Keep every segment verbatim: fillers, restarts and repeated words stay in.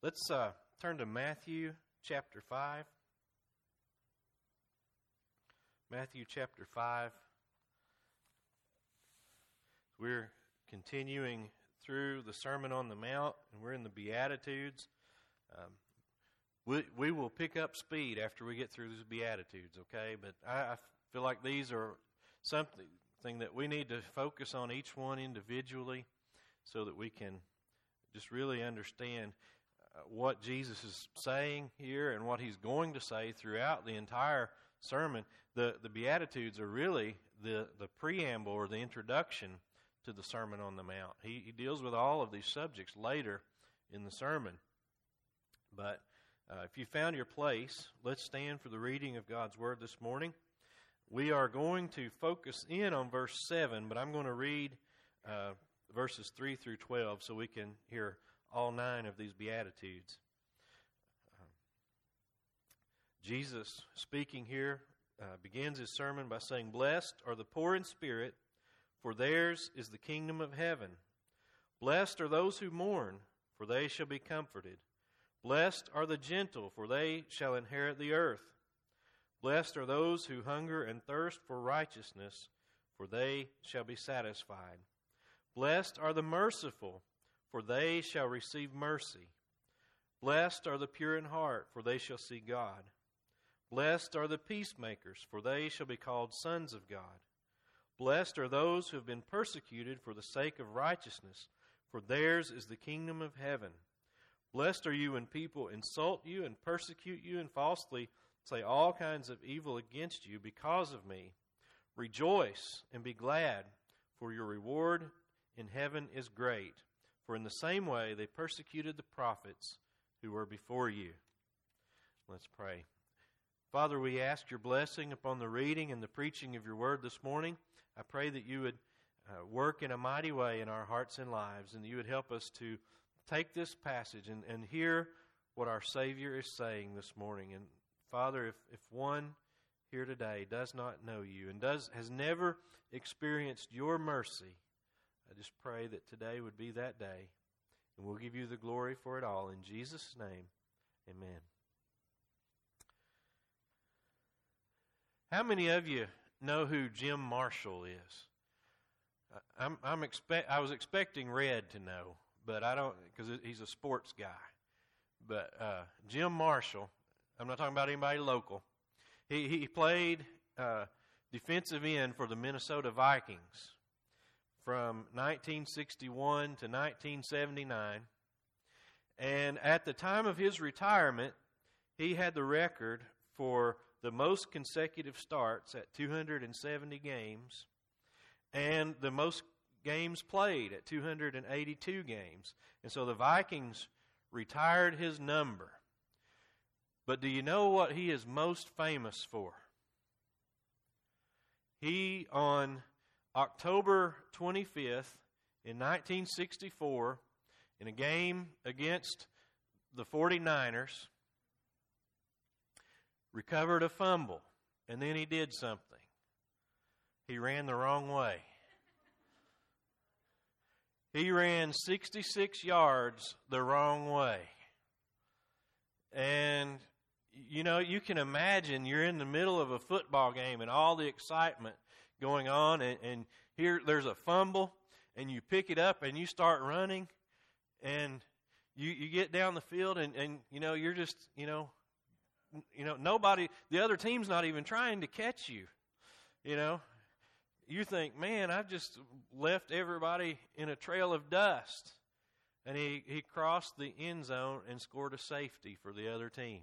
Let's uh, turn to Matthew chapter five. Matthew chapter five. We're continuing through the Sermon on the Mount, and we're in the Beatitudes. Um, we, we will pick up speed after we get through these Beatitudes, okay? But I, I feel like these are something that we need to focus on each one individually so that we can just really understand uh, what Jesus is saying here and what he's going to say throughout the entire sermon. The, the Beatitudes are really the, the preamble or the introduction to the Sermon on the Mount. He, he deals with all of these subjects later in the sermon. But uh, if you found your place, let's stand for the reading of God's Word this morning. We are going to focus in on verse seven, but I'm going to read uh, verses three through twelve so we can hear all nine of these Beatitudes. Uh, Jesus, speaking here, uh, begins his sermon by saying, "Blessed are the poor in spirit, for theirs is the kingdom of heaven. Blessed are those who mourn, for they shall be comforted. Blessed are the gentle, for they shall inherit the earth. Blessed are those who hunger and thirst for righteousness, for they shall be satisfied. Blessed are the merciful, for they shall receive mercy. Blessed are the pure in heart, for they shall see God. Blessed are the peacemakers, for they shall be called sons of God. Blessed are those who have been persecuted for the sake of righteousness, for theirs is the kingdom of heaven. Blessed are you when people insult you and persecute you and falsely say all kinds of evil against you because of me. Rejoice and be glad, for your reward in heaven is great. For in the same way they persecuted the prophets who were before you." Let's pray. Father, we ask your blessing upon the reading and the preaching of your word this morning. I pray that you would uh, work in a mighty way in our hearts and lives, and that you would help us to take this passage and, and hear what our Savior is saying this morning. And Father, if, if one here today does not know you and does has never experienced your mercy, I just pray that today would be that day, and we'll give you the glory for it all. In Jesus' name, amen. How many of you know who Jim Marshall is? I'm, I'm expect. I was expecting Red to know, but I don't, because he's a sports guy. But uh, Jim Marshall, I'm not talking about anybody local. He he played uh, defensive end for the Minnesota Vikings from nineteen sixty-one to nineteen seventy-nine, and at the time of his retirement, he had the record for the most consecutive starts at two hundred seventy games, and the most games played at two hundred eighty-two games. And so the Vikings retired his number. But do you know what he is most famous for? He, on October twenty-fifth in nineteen sixty-four, in a game against the forty-niners, recovered a fumble, and then he did something. He ran the wrong way. He ran sixty-six yards the wrong way. And, you know, you can imagine you're in the middle of a football game and all the excitement going on, and, and here there's a fumble, and you pick it up and you start running, and you, you get down the field, and, and, you know, you're just, you know, You know, nobody, the other team's not even trying to catch you. You know, you think, man, I've just left everybody in a trail of dust. And he, he crossed the end zone and scored a safety for the other team.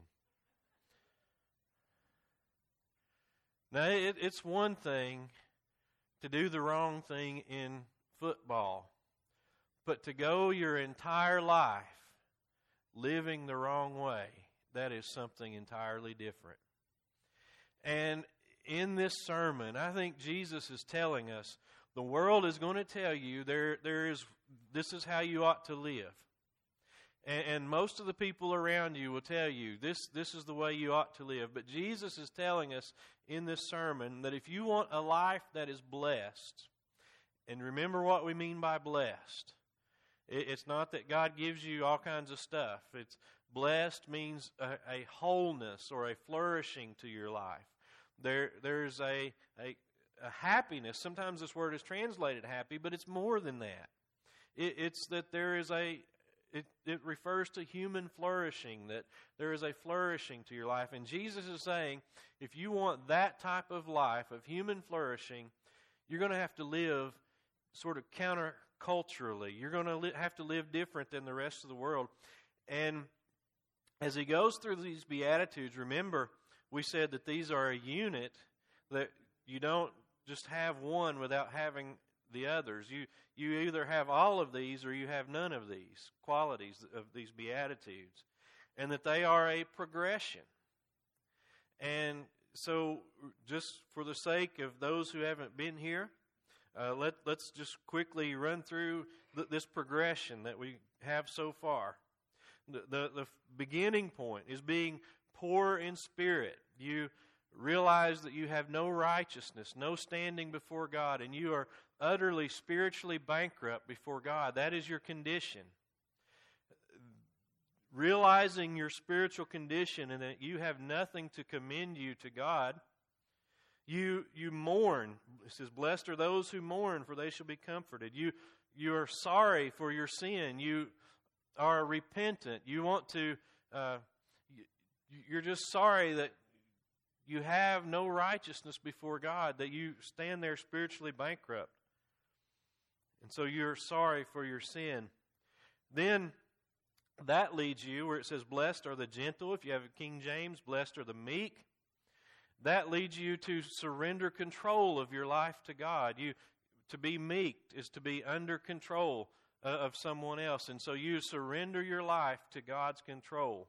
Now, it, it's one thing to do the wrong thing in football, but to go your entire life living the wrong way, that is something entirely different. And in this sermon, I think Jesus is telling us the world is going to tell you there there is this is how you ought to live. And, and most of the people around you will tell you this this is the way you ought to live. But Jesus is telling us in this sermon that if you want a life that is blessed, and remember what we mean by blessed, It, it's not that God gives you all kinds of stuff. It's blessed means a, a wholeness or a flourishing to your life. There, there's a, a, a happiness. Sometimes this word is translated happy, but it's more than that. It, it's that there is a, it, it refers to human flourishing, that there is a flourishing to your life. And Jesus is saying, if you want that type of life, of human flourishing, you're going to have to live sort of counterculturally. You're going to li- have to live different than the rest of the world. And as he goes through these Beatitudes, remember, we said that these are a unit, that you don't just have one without having the others. You you either have all of these or you have none of these qualities of these Beatitudes. And that they are a progression. And so just for the sake of those who haven't been here, uh, let, let's just quickly run through th- this progression that we have so far. The, the, the beginning point is being poor in spirit. You realize that you have no righteousness, no standing before God, and you are utterly spiritually bankrupt before God. That is your condition. Realizing your spiritual condition and that you have nothing to commend you to God, you you mourn. It says, blessed are those who mourn, for they shall be comforted. You you are sorry for your sin. You are repentant. You want to, uh, you're just sorry that you have no righteousness before God, that you stand there spiritually bankrupt. And so you're sorry for your sin. Then that leads you where it says, blessed are the gentle. If you have a King James, blessed are the meek. That leads you to surrender control of your life to God. You to be meek is to be under control uh, of someone else. And so you surrender your life to God's control.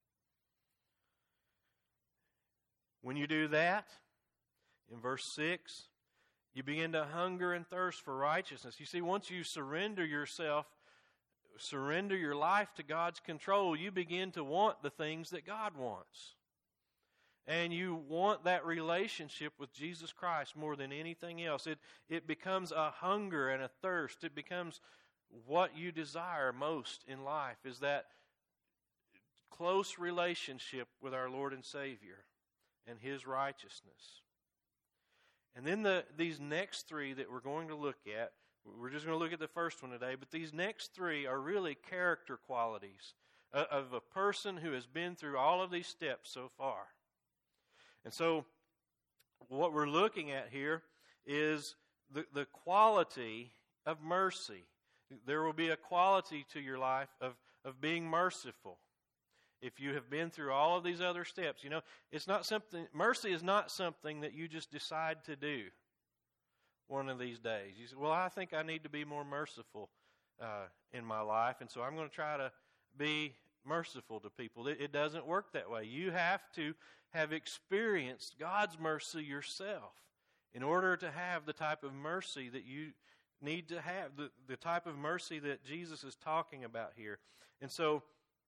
When you do that, in verse six, you begin to hunger and thirst for righteousness. You see, once you surrender yourself, surrender your life to God's control, you begin to want the things that God wants. And you want that relationship with Jesus Christ more than anything else. It, it becomes a hunger and a thirst. It becomes what you desire most in life, is that close relationship with our Lord and Savior and His righteousness. And then the these next three that we're going to look at, we're just going to look at the first one today, but these next three are really character qualities of a person who has been through all of these steps so far. And so what we're looking at here is the, the quality of mercy. There will be a quality to your life of, of being merciful. If you have been through all of these other steps, you know, it's not something, mercy is not something that you just decide to do one of these days. You say, well, I think I need to be more merciful uh, in my life, and so I'm going to try to be merciful to people. It, it doesn't work that way. You have to have experienced God's mercy yourself in order to have the type of mercy that you need to have, the, the type of mercy that Jesus is talking about here. And so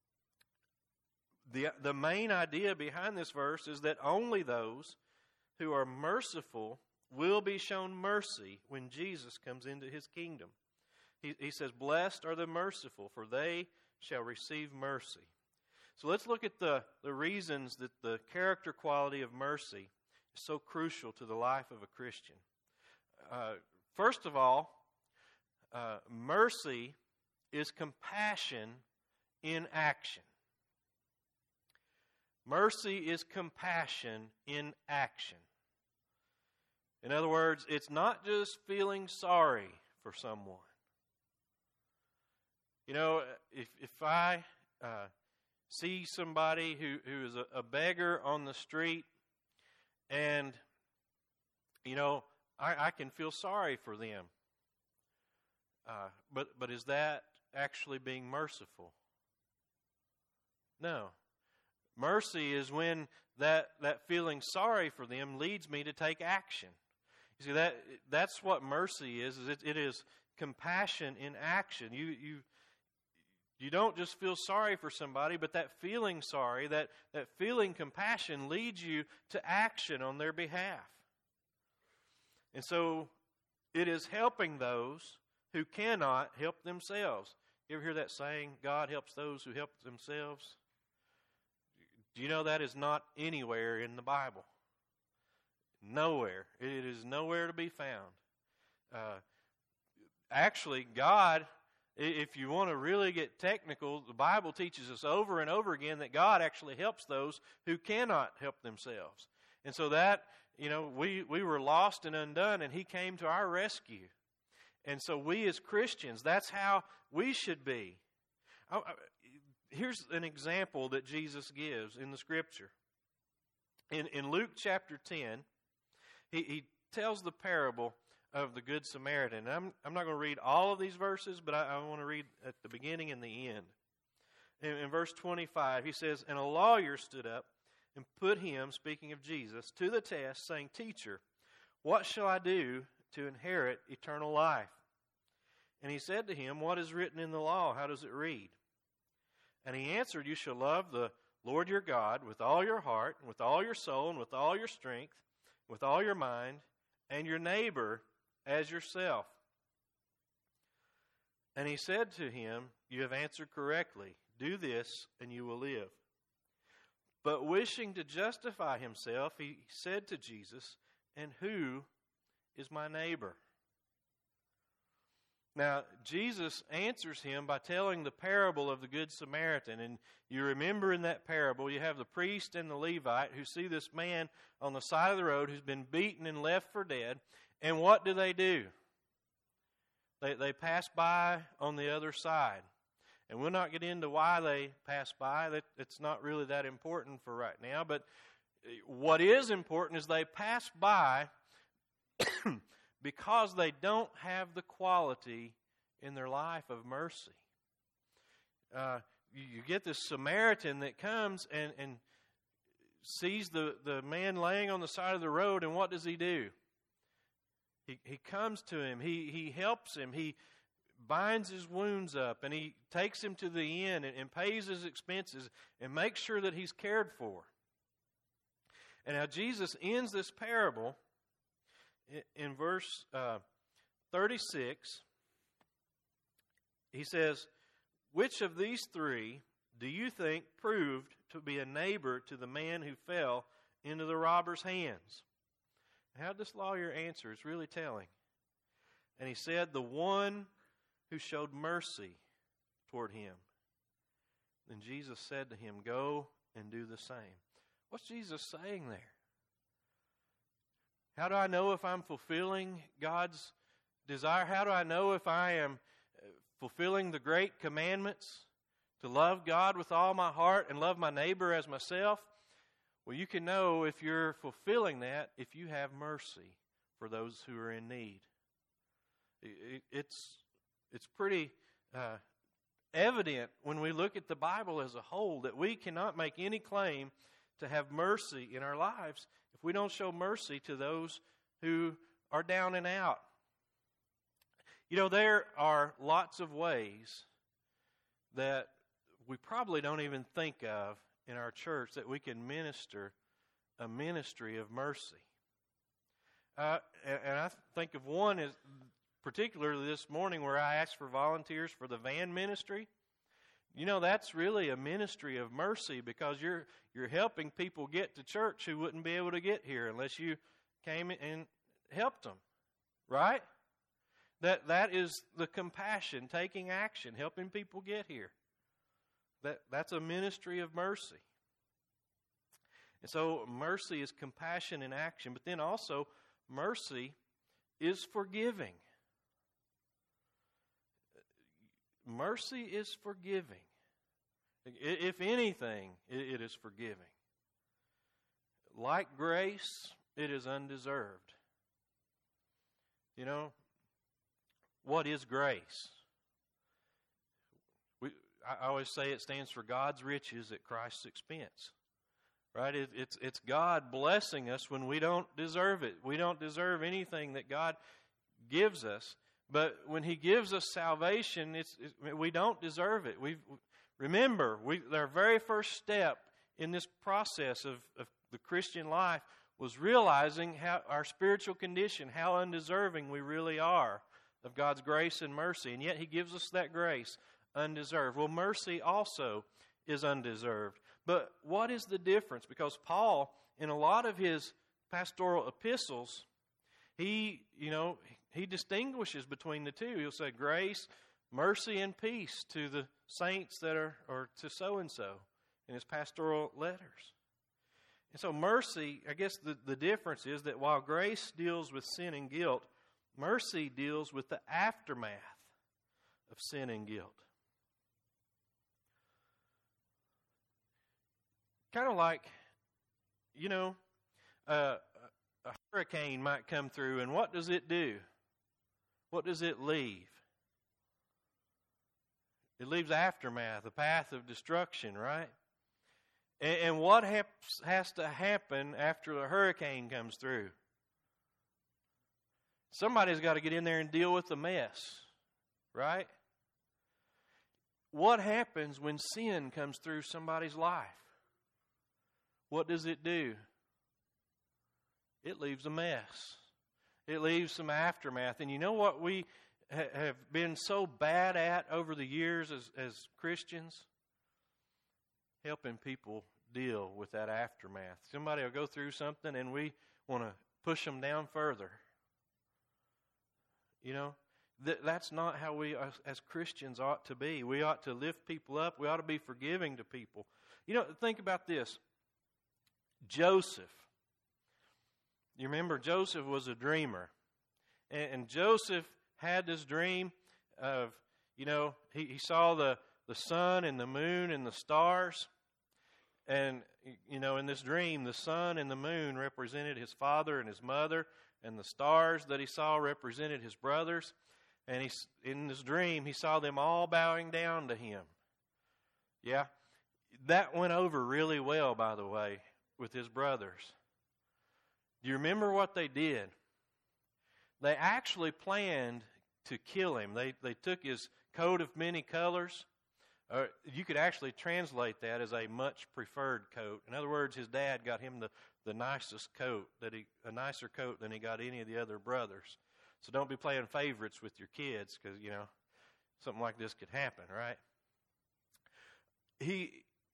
the the main idea behind this verse is that only those who are merciful will be shown mercy when Jesus comes into His kingdom. He, he says, blessed are the merciful, for they shall receive mercy. So let's look at the, the reasons that the character quality of mercy is so crucial to the life of a Christian. Uh, first of all, uh, mercy is compassion in action. Mercy is compassion in action. In other words, it's not just feeling sorry for someone. You know, if if I uh, see somebody who, who is a, a beggar on the street, and, you know, I, I can feel sorry for them. Uh, but but is that actually being merciful? No. Mercy is when that, that feeling sorry for them leads me to take action. You see, that that's what mercy is. is it, it is compassion in action. You you you don't just feel sorry for somebody, but that feeling sorry, that, that feeling compassion leads you to action on their behalf. And so it is helping those who cannot help themselves. You ever hear that saying, God helps those who help themselves? Do you know that is not anywhere in the Bible? Nowhere. It is nowhere to be found. Uh, actually, God, if you want to really get technical, the Bible teaches us over and over again that God actually helps those who cannot help themselves. And so that, you know, we, we were lost and undone, and He came to our rescue. And so we as Christians, that's how we should be. I, I, here's an example that Jesus gives in the Scripture. In, in Luke chapter ten, he, he tells the parable of the Good Samaritan. And I'm, I'm not going to read all of these verses, but I, I want to read at the beginning and the end. In, in verse twenty-five, he says, "And a lawyer stood up and put him," speaking of Jesus, "to the test, saying, 'Teacher, what shall I do to inherit eternal life?' And he said to him, 'What is written in the law? How does it read?' And he answered, 'You shall love the Lord your God with all your heart, and with all your soul, and with all your strength, with all your mind, and your neighbor as yourself.' And he said to him, 'You have answered correctly. Do this, and you will live.' But wishing to justify himself, he said to Jesus, 'And who is my neighbor?' Now, Jesus answers him by telling the parable of the Good Samaritan. And you remember in that parable, you have the priest and the Levite who see this man on the side of the road who's been beaten and left for dead. And what do they do? They, they pass by on the other side. And we'll not get into why they pass by. That it's not really that important for right now. But what is important is they pass by because they don't have the quality in their life of mercy. Uh, you, you get this Samaritan that comes and, and sees the, the man laying on the side of the road, and what does he do? He, he comes to him. He, he helps him. He binds his wounds up, and he takes him to the inn and, and pays his expenses and makes sure that he's cared for. And now Jesus ends this parable in verse uh, thirty-six. He says, "Which of these three do you think proved to be a neighbor to the man who fell into the robber's hands?" How this lawyer answer is really telling. And he said, "The one who showed mercy toward him." Then Jesus said to him, "Go and do the same." What's Jesus saying there? How do I know if I'm fulfilling God's desire? How do I know if I am fulfilling the great commandments to love God with all my heart and love my neighbor as myself? Well, you can know if you're fulfilling that if you have mercy for those who are in need. It's, it's pretty uh, evident when we look at the Bible as a whole that we cannot make any claim to have mercy in our lives if we don't show mercy to those who are down and out. You know, there are lots of ways that we probably don't even think of in our church that we can minister a ministry of mercy. Uh, and, and I think of one is particularly this morning where I asked for volunteers for the van ministry. You know, that's really a ministry of mercy because you're you're helping people get to church who wouldn't be able to get here unless you came and helped them, right? That that is the compassion, taking action, helping people get here. That that's a ministry of mercy. And so mercy is compassion in action, but then also mercy is forgiving. Mercy is forgiving. If anything, it is forgiving. Like grace, it is undeserved. You know, what is grace? We, I always say it stands for God's riches at Christ's expense. Right? It, it's, it's God blessing us when we don't deserve it. We don't deserve anything that God gives us. But when He gives us salvation, it's, it, we don't deserve it. We remember, we, our very first step in this process of, of the Christian life was realizing how our spiritual condition, how undeserving we really are of God's grace and mercy. And yet He gives us that grace undeserved. Well, mercy also is undeserved. But what is the difference? Because Paul, in a lot of his pastoral epistles, he, you know, he distinguishes between the two. He'll say grace, mercy, and peace to the saints that are, or to so-and-so in his pastoral letters. And so mercy, I guess the, the difference is that while grace deals with sin and guilt, mercy deals with the aftermath of sin and guilt. Kind of like, you know, uh, a hurricane might come through, and what does it do? What does it leave? It leaves aftermath, a path of destruction, right? And, and what has, has to happen after a hurricane comes through? Somebody's got to get in there and deal with the mess, right? What happens when sin comes through somebody's life? What does it do? It leaves a mess. It leaves some aftermath. And you know what we ha- have been so bad at over the years as, as Christians? Helping people deal with that aftermath. Somebody will go through something and we want to push them down further. You know, th- that's not how we as, as Christians ought to be. We ought to lift people up. We ought to be forgiving to people. You know, think about this. Joseph. You remember Joseph was a dreamer. And, and Joseph had this dream of, you know, he, he saw the, the sun and the moon and the stars. And, you know, in this dream, the sun and the moon represented his father and his mother, and the stars that he saw represented his brothers. And he, in this dream, he saw them all bowing down to him. Yeah? That went over really well, by the way, with his brothers. Do you remember what they did? They actually planned to kill him. They, they took his coat of many colors. Uh, you could actually translate that as a much preferred coat. In other words, his dad got him the, the nicest coat, that he a nicer coat than he got any of the other brothers. So don't be playing favorites with your kids, because, you know, something like this could happen, right? He,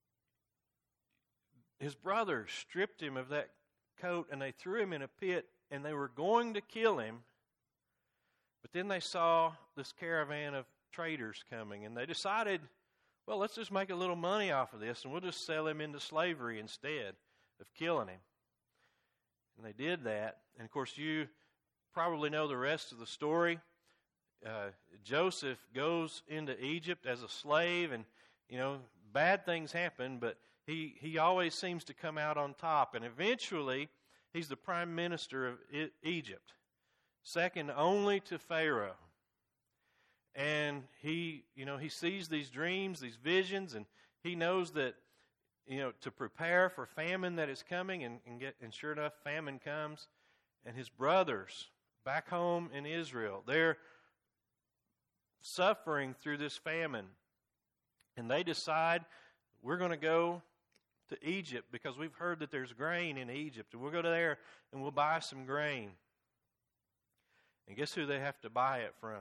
his brothers stripped him of that coat, and they threw him in a pit, and they were going to kill him. But then they saw this caravan of traders coming, and they decided, well, let's just make a little money off of this, and we'll just sell him into slavery instead of killing him. And they did that. And, of course, you probably know the rest of the story. Uh, Joseph goes into Egypt as a slave, and, you know, bad things happen, but he, he always seems to come out on top. And eventually, he's the prime minister of I- Egypt, second only to Pharaoh. And he, you know, he sees these dreams, these visions, and he knows that, you know, to prepare for famine that is coming, and, and get, and sure enough, famine comes. And his brothers back home in Israel, they're suffering through this famine. And they decide, we're going to go to Egypt because we've heard that there's grain in Egypt. And we'll go there and we'll buy some grain. And guess who they have to buy it from?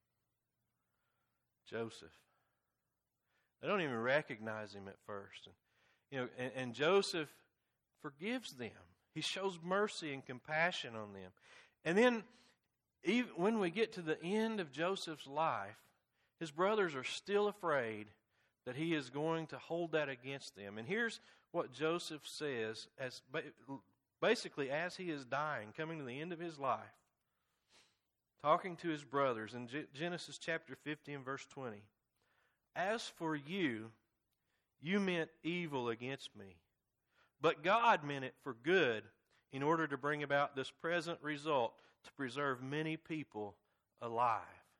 Joseph. They don't even recognize him at first. And, you know, and, and Joseph forgives them. He shows mercy and compassion on them. And then, even when we get to the end of Joseph's life, his brothers are still afraid that he is going to hold that against them. And here's what Joseph says, as basically as he is dying, coming to the end of his life, talking to his brothers in Genesis chapter fifty and verse twenty. As for you, you meant evil against me, but God meant it for good in order to bring about this present result, to preserve many people alive.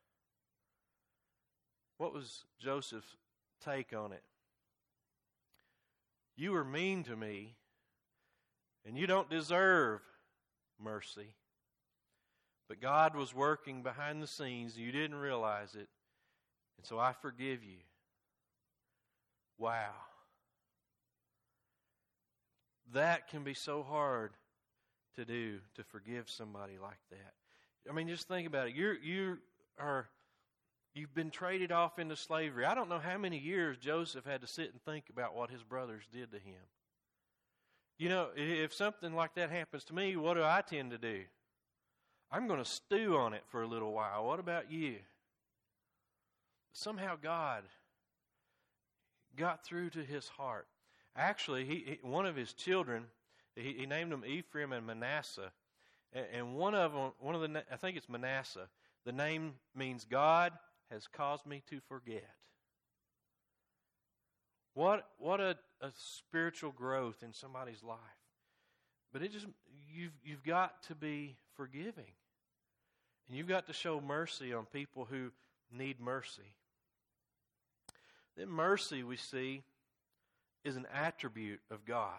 What was Joseph's take on it? You were mean to me, and you don't deserve mercy. But God was working behind the scenes, and you didn't realize it. And so I forgive you. Wow. That can be so hard to do, to forgive somebody like that. I mean, just think about it. You you are You've been traded off into slavery. I don't know how many years Joseph had to sit and think about what his brothers did to him. You know, if something like that happens to me, what do I tend to do? I'm going to stew on it for a little while. What about you? Somehow God got through to his heart. Actually, he, he one of his children, he, he named them Ephraim and Manasseh, and, and one of them, one of the, I think it's Manasseh. The name means God has caused me to forget. What what a, a spiritual growth in somebody's life. But it just you've you've got to be forgiving. And you've got to show mercy on people who need mercy. Then mercy, we see, is an attribute of God.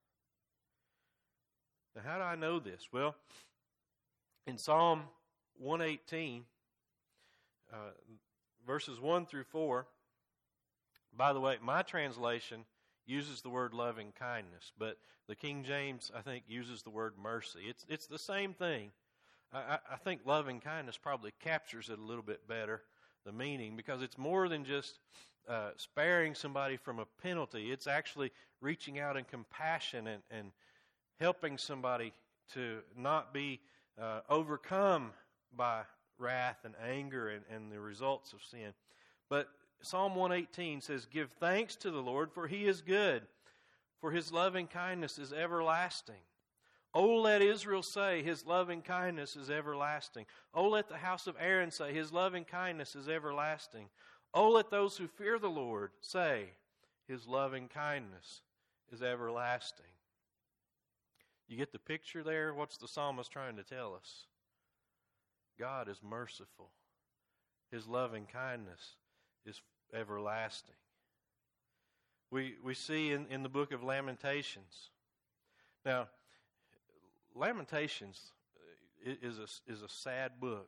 Now, how do I know this? Well, in Psalm one eighteen, uh, verses one through four, by the way, my translation uses the word loving kindness, but the King James, I think, uses the word mercy. It's it's the same thing. I, I think loving kindness probably captures it a little bit better, the meaning, because it's more than just uh, sparing somebody from a penalty. It's actually reaching out in compassion and, and helping somebody to not be uh, overcome by wrath and anger and, and the results of sin. But Psalm one eighteen says, "Give thanks to the Lord, for He is good, for His loving kindness is everlasting. Oh, let Israel say, His loving kindness is everlasting. Oh, let the house of Aaron say, His loving kindness is everlasting. Oh, let those who fear the Lord say, His loving kindness is everlasting." You get the picture there? What's the psalmist trying to tell us? God is merciful. His loving kindness is everlasting. We we see in, in the book of Lamentations. Now, Lamentations is a, is a sad book.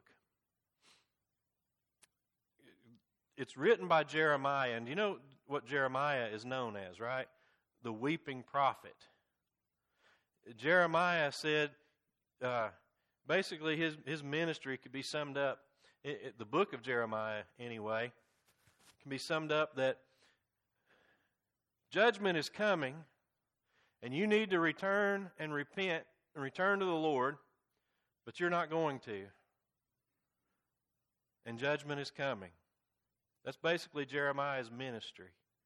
It's written by Jeremiah, and you know what Jeremiah is known as, right? The weeping prophet. Jeremiah said, uh, basically his, his ministry could be summed up, it, it, the book of Jeremiah anyway, can be summed up that judgment is coming, and you need to return and repent and return to the Lord, but you're not going to. And judgment is coming. That's basically Jeremiah's ministry.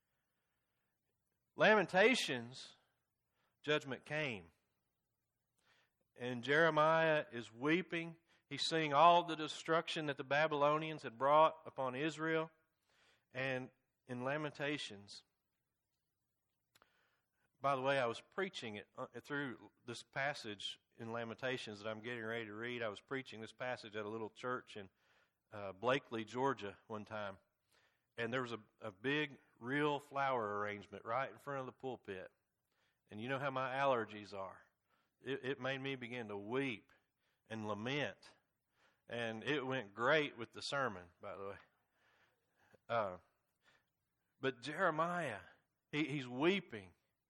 Lamentations, judgment came. And Jeremiah is weeping. He's seeing all the destruction that the Babylonians had brought upon Israel. And in Lamentations, by the way, I was preaching it through this passage in Lamentations that I'm getting ready to read. I was preaching this passage at a little church in uh, Blakely, Georgia one time. And there was a, a big, real flower arrangement right in front of the pulpit. And you know how my allergies are. It, it made me begin to weep and lament. And it went great with the sermon, by the way. Uh, but Jeremiah, he, he's weeping.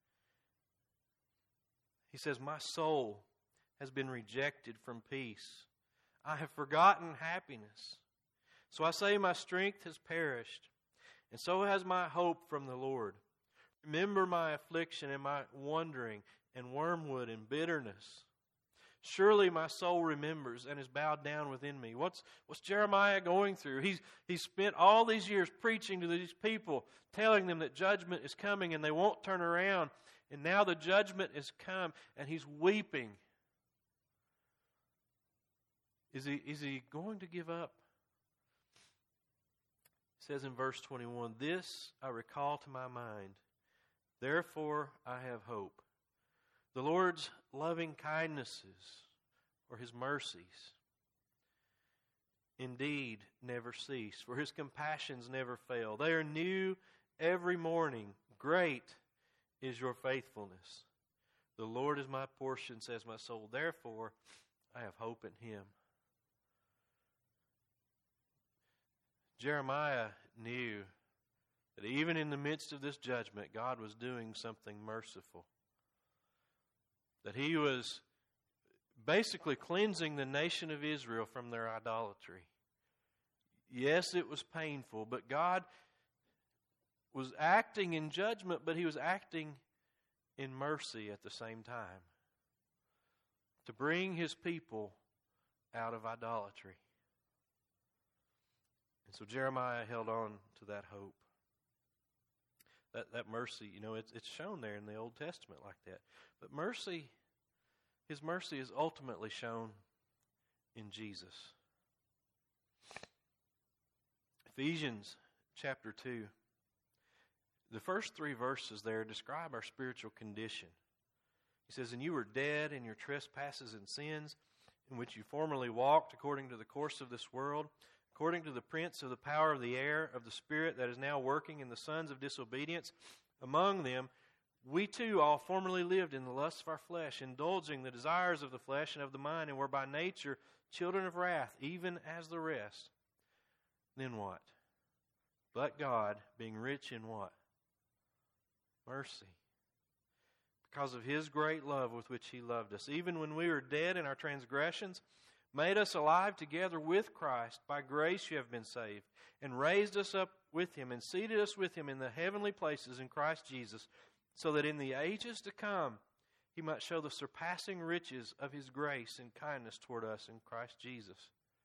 He says, "My soul has been rejected from peace. I have forgotten happiness. So I say my strength has perished, and so has my hope from the Lord. Remember my affliction and my wandering and wormwood and bitterness. Surely my soul remembers and is bowed down within me." What's what's Jeremiah going through? He's he's spent all these years preaching to these people, telling them that judgment is coming and they won't turn around. And now the judgment has come and he's weeping. Is he is he going to give up? It says in verse twenty-one, "This I recall to my mind, therefore I have hope. The Lord's loving kindnesses, or His mercies, indeed never cease, for His compassions never fail. They are new every morning. Great is your faithfulness. The Lord is my portion, says my soul. Therefore I have hope in Him." Jeremiah knew that even in the midst of this judgment, God was doing something merciful. That He was basically cleansing the nation of Israel from their idolatry. Yes, it was painful, but God was acting in judgment, but He was acting in mercy at the same time to bring His people out of idolatry. And so Jeremiah held on to that hope. That that mercy, you know, it's, it's shown there in the Old Testament like that. But mercy, His mercy is ultimately shown in Jesus. Ephesians chapter two. The first three verses there describe our spiritual condition. He says, "And you were dead in your trespasses and sins, in which you formerly walked according to the course of this world, according to the prince of the power of the air, of the spirit that is now working in the sons of disobedience. Among them, we too all formerly lived in the lusts of our flesh, indulging the desires of the flesh and of the mind, and were by nature children of wrath, even as the rest." Then what? "But God, being rich in" what? Mercy. "Because of His great love with which He loved us, even when we were dead in our transgressions, made us alive together with Christ. By grace you have been saved, and raised us up with Him, and seated us with Him in the heavenly places in Christ Jesus, so that in the ages to come He might show the surpassing riches of His grace and kindness toward us in Christ Jesus."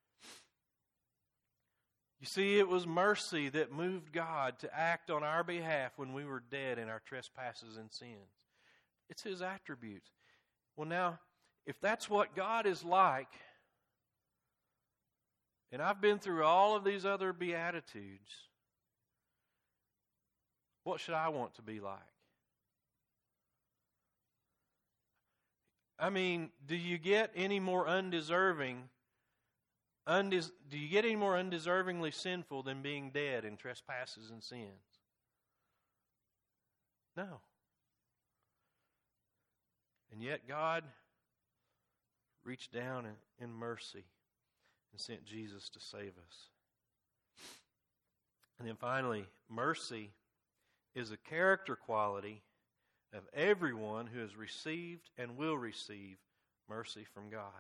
You see, it was mercy that moved God to act on our behalf when we were dead in our trespasses and sins. It's His attributes. Well, now, if that's what God is like, and I've been through all of these other Beatitudes, what should I want to be like? I mean, do you get any more undeserving Undis- do you get any more undeservingly sinful than being dead in trespasses and sins? No. And yet God reached down in, in mercy and sent Jesus to save us. And then finally, mercy is a character quality of everyone who has received and will receive mercy from God.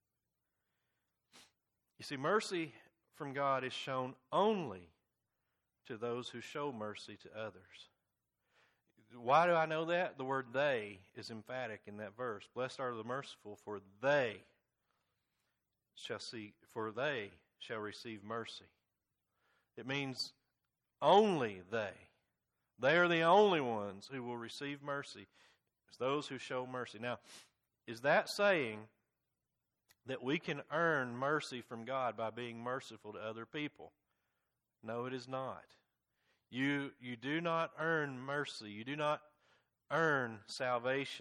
You see, mercy from God is shown only to those who show mercy to others. Why do I know that? The word "they" is emphatic in that verse. "Blessed are the merciful, for they shall see, for they shall receive mercy." It means only they. They are the only ones who will receive mercy. It's those who show mercy. Now, is that saying that we can earn mercy from God by being merciful to other people? No, it is not. You, you do not earn mercy. You do not earn salvation.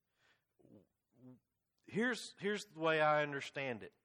Here's, here's the way I understand it.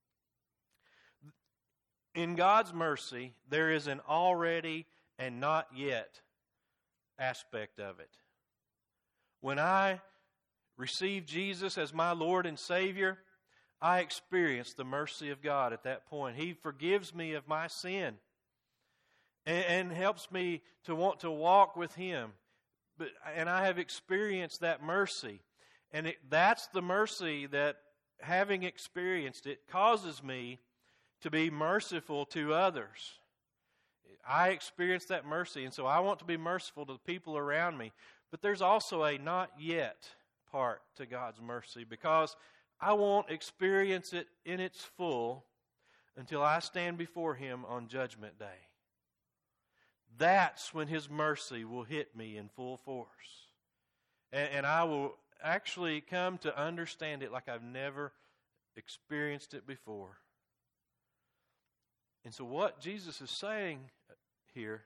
In God's mercy, there is an already and not yet aspect of it. When I receive Jesus as my Lord and Savior, I experience the mercy of God at that point. He forgives me of my sin and, and helps me to want to walk with Him. But and I have experienced that mercy. And it, that's the mercy that, having experienced it, causes me to be merciful to others. I experienced that mercy, and so I want to be merciful to the people around me. But there's also a not yet part to God's mercy, because I won't experience it in its full until I stand before Him on Judgment Day. That's when His mercy will hit me in full force. And, and I will actually come to understand it like I've never experienced it before. And so what Jesus is saying here,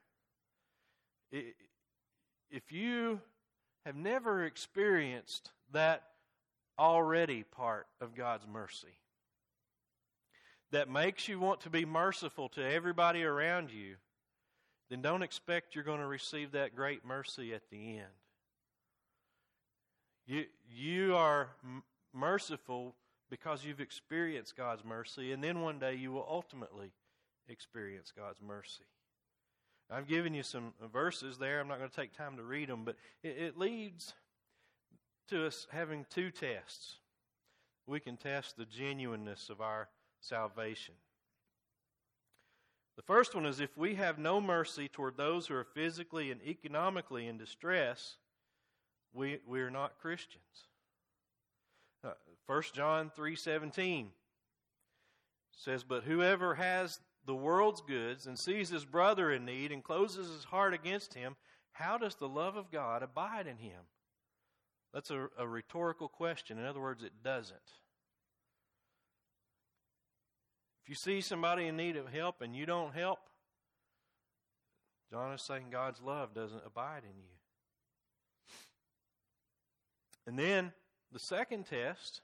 if you have never experienced that already part of God's mercy that makes you want to be merciful to everybody around you, then don't expect you're going to receive that great mercy at the end. You, you are m- merciful because you've experienced God's mercy, and then one day you will ultimately experience God's mercy. I've given you some verses there. I'm not going to take time to read them, but it, it leads to us having two tests. We can test the genuineness of our salvation. The first one is if we have no mercy toward those who are physically and economically in distress, we, we are not Christians. Uh, First John three seventeen says, "But whoever has the world's goods and sees his brother in need and closes his heart against him, how does the love of God abide in him?" That's a, a rhetorical question. In other words, it doesn't. If you see somebody in need of help and you don't help, John is saying God's love doesn't abide in you. And then the second test,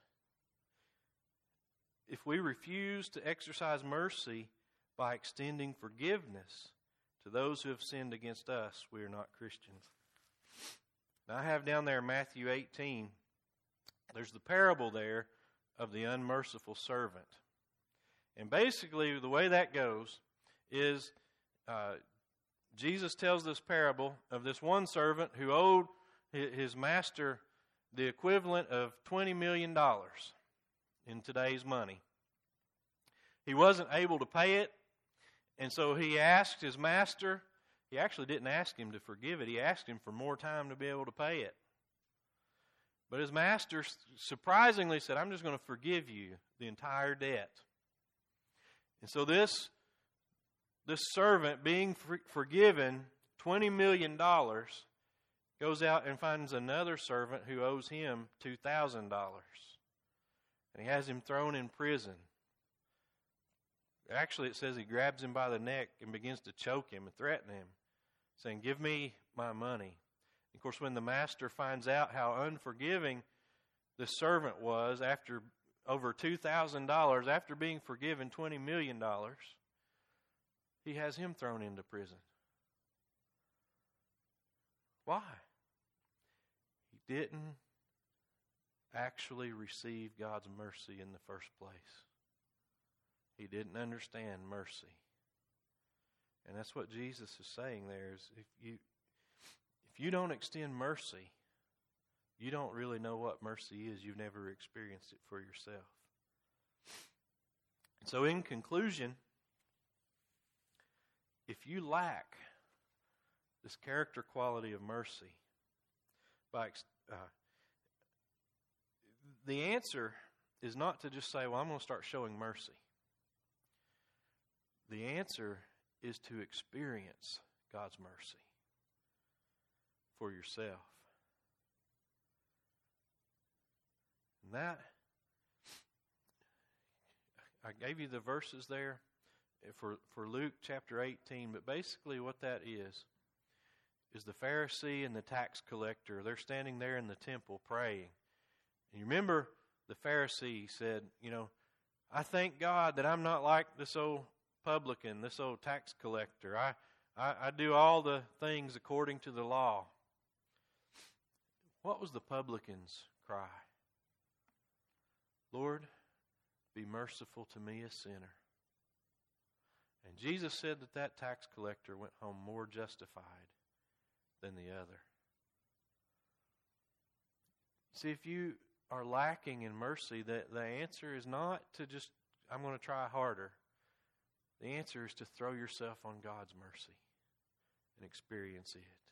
if we refuse to exercise mercy by extending forgiveness to those who have sinned against us, we are not Christians. Now I have down there Matthew eighteen. There's the parable there of the unmerciful servant. And basically the way that goes is uh, Jesus tells this parable of this one servant who owed his master the equivalent of twenty million dollars in today's money. He wasn't able to pay it, and so he asked his master. He actually didn't ask him to forgive it. He asked him for more time to be able to pay it. But his master surprisingly said, "I'm just going to forgive you the entire debt." And so this, this servant, being for, forgiven twenty million dollars, goes out and finds another servant who owes him two thousand dollars. And he has him thrown in prison. Actually, it says he grabs him by the neck and begins to choke him and threaten him, saying, "Give me my money." Of course, when the master finds out how unforgiving this servant was after over two thousand dollars, after being forgiven twenty million dollars, he has him thrown into prison. Why? He didn't actually receive God's mercy in the first place. He didn't understand mercy. And that's what Jesus is saying there is if you if you don't extend mercy, you don't really know what mercy is. You've never experienced it for yourself. So in conclusion, if you lack this character quality of mercy, by uh, the answer is not to just say, "Well, I'm going to start showing mercy." The answer is to experience God's mercy for yourself. And that, I gave you the verses there for, for Luke chapter eighteen, but basically what that is, is the Pharisee and the tax collector. They're standing there in the temple praying. And you remember the Pharisee said, you know, "I thank God that I'm not like this old publican, this old tax collector. I, I, I do all the things according to the law." What was the publican's cry? "Lord, be merciful to me, a sinner." And Jesus said that that tax collector went home more justified than the other. See, if you are lacking in mercy, the, the answer is not to just, "I'm going to try harder." The answer is to throw yourself on God's mercy and experience it.